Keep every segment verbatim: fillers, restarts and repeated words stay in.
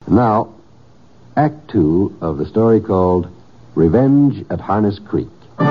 Now, Act Two of the story called Revenge at Harness Creek.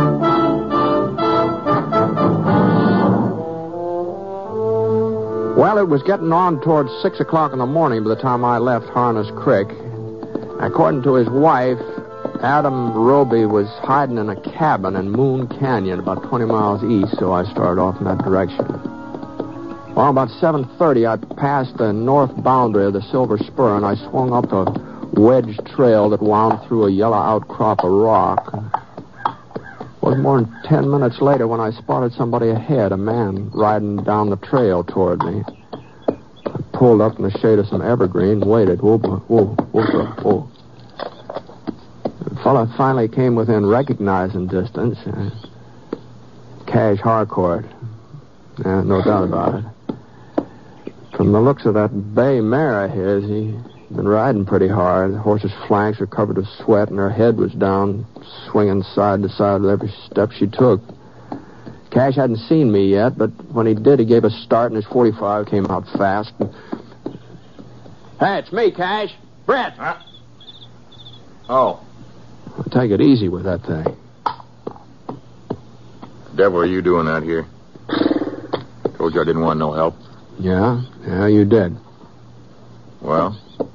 Well, it was getting on towards six o'clock in the morning by the time I left Harness Creek. According to his wife, Adam Roby was hiding in a cabin in Moon Canyon about twenty miles east, so I started off in that direction. Well, about seven thirty, I passed the north boundary of the Silver Spur, and I swung up a wedge trail that wound through a yellow outcrop of rock. It wasn't more than ten minutes later when I spotted somebody ahead, a man riding down the trail toward me. I pulled up in the shade of some evergreen and waited. Whoa, whoa, whoa, whoa. The fellow finally came within recognizing distance. Uh, Cash Harcourt. Yeah, no doubt about it. From the looks of that bay mare of his, he'd been riding pretty hard. The horse's flanks were covered with sweat, and her head was down, swinging side to side with every step she took. Cash hadn't seen me yet, but when he did, he gave a start, and his forty-five came out fast. And... Hey, it's me, Cash. Brett. Huh? Oh. Take it easy with that thing. The devil are you doing out here? Told you I didn't want no help. Yeah? Yeah, you did. Well,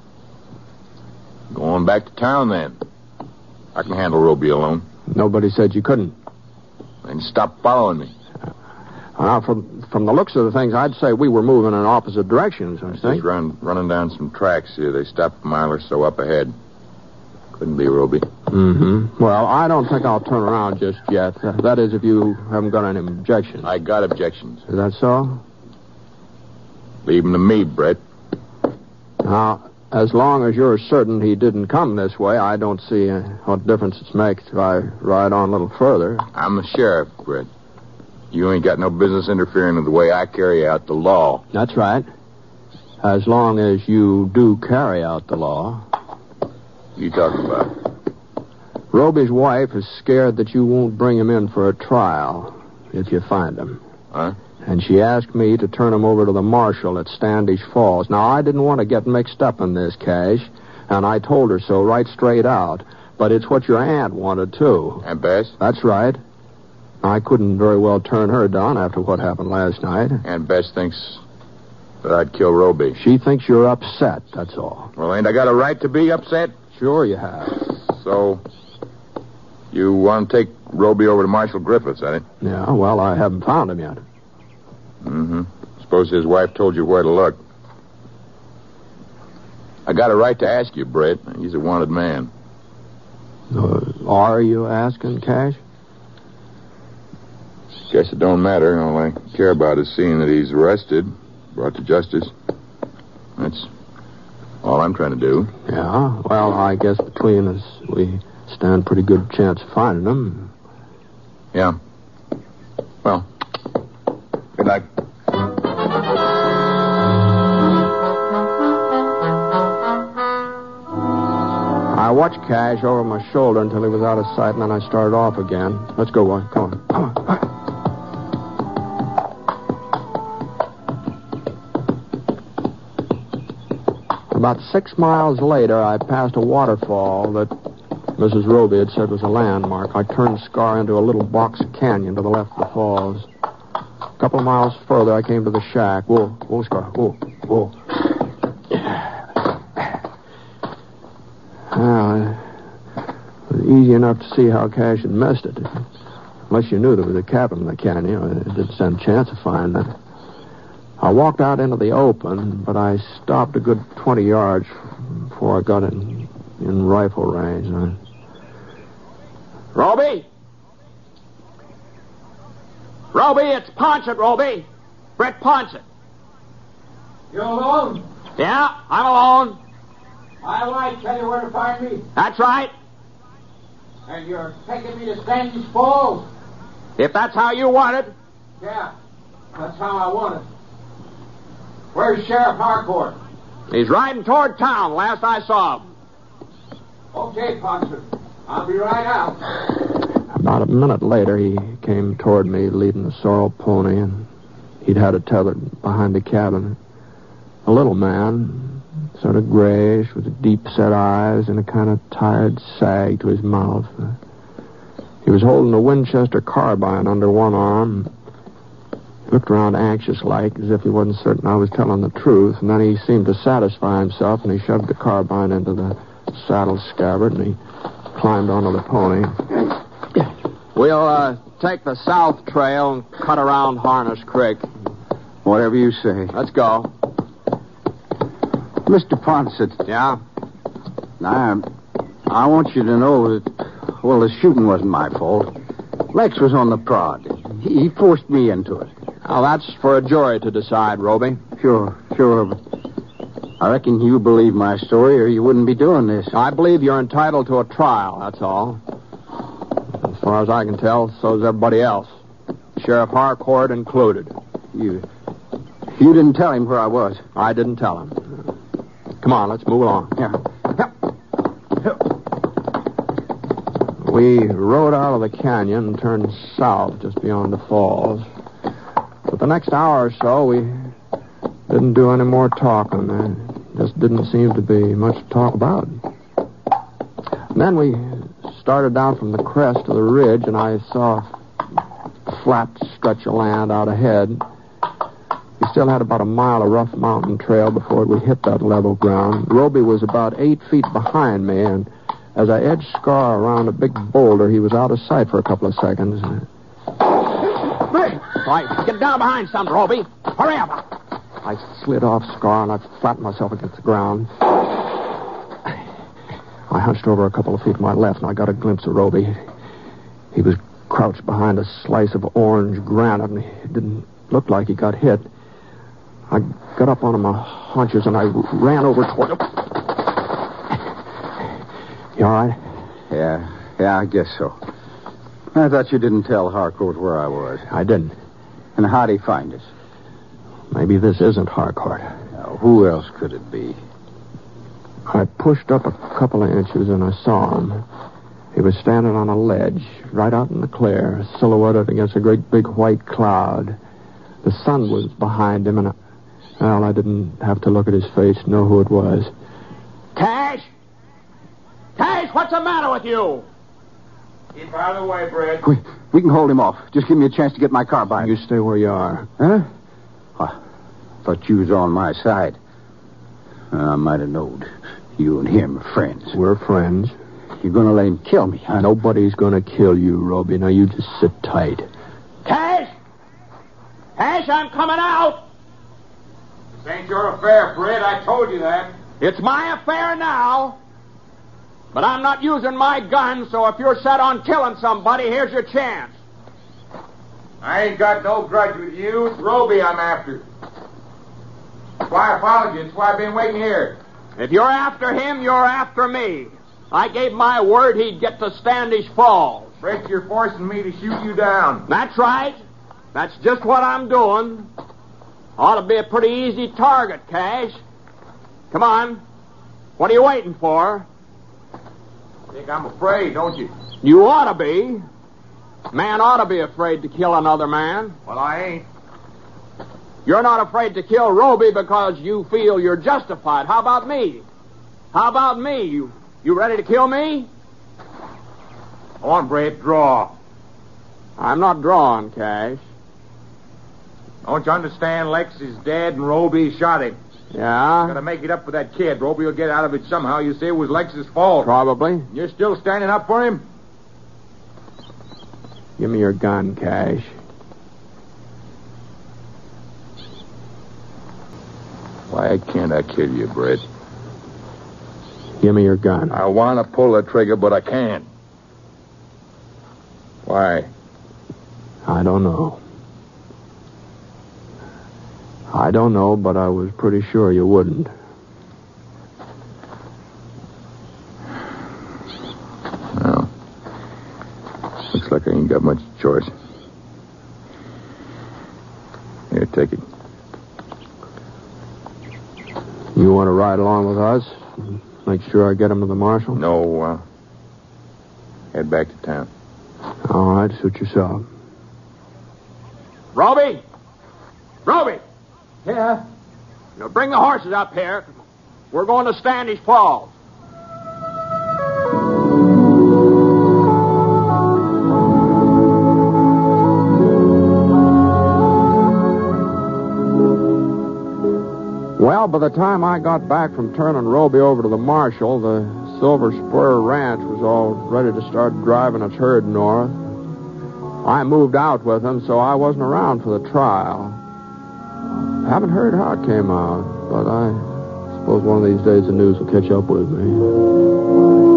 going back to town then. I can handle Roby alone. Nobody said you couldn't. Then stop following me. Now, from from the looks of the things, I'd say we were moving in opposite directions, I think. Just run, running down some tracks here. They stopped a mile or so up ahead. Couldn't be Roby. Mm-hmm. Well, I don't think I'll turn around just yet. Uh, that is, if you haven't got any objections. I got objections. Is that so? Leave them to me, Brett. Now, as long as you're certain he didn't come this way, I don't see uh, what difference it makes if I ride on a little further. I'm the sheriff, Brett. You ain't got no business interfering with the way I carry out the law. That's right. As long as you do carry out the law. What are you talking about? Roby's wife is scared that you won't bring him in for a trial if you find him. Huh? And she asked me to turn him over to the marshal at Standish Falls. Now, I didn't want to get mixed up in this, Cash, and I told her so right straight out. But it's what your aunt wanted, too. Aunt Bess? That's right. I couldn't very well turn her down after what happened last night. Aunt Bess thinks that I'd kill Roby. She thinks you're upset, that's all. Well, ain't I got a right to be upset? Sure you have. So, you want to take Roby over to Marshal Griffiths, eh? Yeah, well, I haven't found him yet. Mm-hmm. Suppose his wife told you where to look. I got a right to ask you, Brett. He's a wanted man. Uh, are you asking, Cash? Guess it don't matter. All I care about is seeing that he's arrested, brought to justice. That's all I'm trying to do. Yeah, well, I guess between us, we stand a pretty good chance of finding him. Yeah. Well, good luck. I watched Cash over my shoulder until he was out of sight, and then I started off again. Let's go, boy. Come on. Come on. Come on. About six miles later, I passed a waterfall that Missus Roby had said was a landmark. I turned the Scar into a little box canyon to the left of the falls. A couple of miles further, I came to the shack. Whoa, whoa, Scar, whoa, whoa. Well, it was easy enough to see how Cash had missed it. Unless you knew there was a cabin in the canyon, it didn't stand a chance of finding it. I walked out into the open, but I stopped a good twenty yards before I got in, in rifle range. I... Roby? Roby, it's Ponset, Roby. Brett Ponset. You alone? Yeah, I'm alone. I might tell you where to find me. That's right. And you're taking me to Standish Falls? If that's how you want it. Yeah, that's how I want it. Where's Sheriff Harcourt? He's riding toward town, last I saw him. Okay, Ponset. I'll be right out. About a minute later, he came toward me leading the sorrel pony, and he'd had it tethered behind the cabin. A little man, sort of grayish, with deep-set eyes and a kind of tired sag to his mouth. He was holding a Winchester carbine under one arm. He looked around anxious-like, as if he wasn't certain I was telling the truth, and then he seemed to satisfy himself, and he shoved the carbine into the saddle scabbard, and he climbed onto the pony. We'll uh, take the south trail and cut around Harness Creek. Whatever you say. Let's go. Mister Ponsett. Yeah? I, I want you to know that, well, the shooting wasn't my fault. Lex was on the prod. He, he forced me into it. Now, that's for a jury to decide, Roby. Sure, sure, but I reckon you believe my story or you wouldn't be doing this. I believe you're entitled to a trial, that's all. As far as I can tell, so's everybody else. Sheriff Harcourt included. You you didn't tell him where I was. I didn't tell him. Come on, let's move along. Yeah. We rode out of the canyon and turned south just beyond the falls. For the next hour or so, we didn't do any more talking. There just didn't seem to be much to talk about. And then we started down from the crest of the ridge, and I saw a flat stretch of land out ahead. We still had about a mile of rough mountain trail before we hit that level ground. Roby was about eight feet behind me, and as I edged Scar around a big boulder, he was out of sight for a couple of seconds. Right, get down behind something, Roby. Hurry up. I slid off Scar, and I flattened myself against the ground. I hunched over a couple of feet to my left, and I got a glimpse of Roby. He was crouched behind a slice of orange granite, and it didn't look like he got hit. I got up on my haunches, and I ran over toward him. You all right? Yeah, yeah, I guess so. I thought you didn't tell Harcourt where I was. I didn't. And how'd he find us? Maybe this isn't Harcourt. Now, who else could it be? I pushed up a couple of inches, and I saw him. He was standing on a ledge, right out in the clear, silhouetted against a great big white cloud. The sun was behind him, and I, well, I didn't have to look at his face to know who it was. Cash! Cash, what's the matter with you? Keep out of the way, Brett. We, we can hold him off. Just give me a chance to get my carbine. You stay where you are. Huh? I thought you was on my side. I might have known. You and him are friends. We're friends. You're going to let him kill me, huh? Nobody's going to kill you, Roby. Now, you just sit tight. Cash! Cash, I'm coming out! This ain't your affair, Brett. I told you that. It's my affair now. But I'm not using my gun, so if you're set on killing somebody, here's your chance. I ain't got no grudge with you. It's Roby I'm after. That's why I followed you. That's why I've been waiting here. If you're after him, you're after me. I gave my word he'd get to Standish Falls. Brett, you're forcing me to shoot you down. That's right. That's just what I'm doing. Ought to be a pretty easy target, Cash. Come on. What are you waiting for? Think I'm afraid, don't you? You ought to be. Man ought to be afraid to kill another man. Well, I ain't. You're not afraid to kill Roby because you feel you're justified. How about me? How about me? You you ready to kill me? Go on, Brett, draw. I'm not drawing, Cash. Don't you understand? Lex is dead and Roby shot him. Yeah? Gotta make it up with that kid. Roby will get out of it somehow. You say it was Lex's fault. Probably. You're still standing up for him? Give me your gun, Cash. Why can't I kill you, Brett? Give me your gun. I want to pull the trigger, but I can't. Why? I don't know. I don't know, but I was pretty sure you wouldn't. Well, looks like I ain't got much choice. Here, take it. You want to ride along with us? Make sure I get him to the marshal? No, uh, head back to town. All right, suit yourself. Roby! Roby! Yeah? You know, bring the horses up here. We're going to Standish Falls. Well, by the time I got back from turning Roby over to the marshal, the Silver Spur Ranch was all ready to start driving its herd north. I moved out with him, so I wasn't around for the trial. I haven't heard how it came out, but I suppose one of these days the news will catch up with me.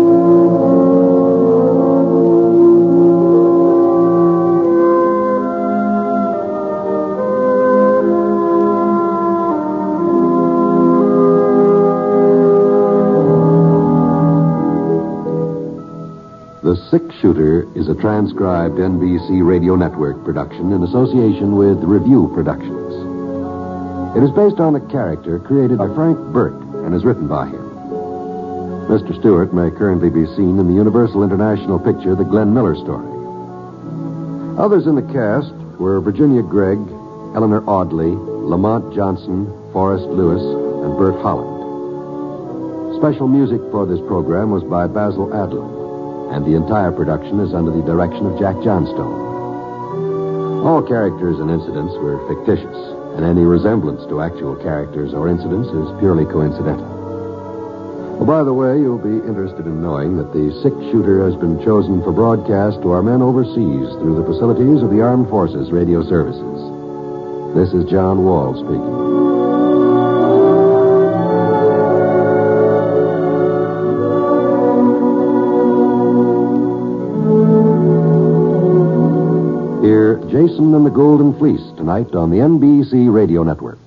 The Six-Shooter is a transcribed N B C Radio Network production in association with Review Productions. It is based on a character created by Frank Burke and is written by him. Mister Stewart may currently be seen in the Universal International picture The Glenn Miller Story. Others in the cast were Virginia Gregg, Eleanor Audley, Lamont Johnson, Forrest Lewis, and Bert Holland. Special music for this program was by Basil Adlam, and the entire production is under the direction of Jack Johnstone. All characters and incidents were fictitious, and any resemblance to actual characters or incidents is purely coincidental. Well, by the way, you'll be interested in knowing that the Six-Shooter has been chosen for broadcast to our men overseas through the facilities of the Armed Forces Radio Services. This is John Wall speaking. Jason and the Golden Fleece tonight on the N B C Radio Network.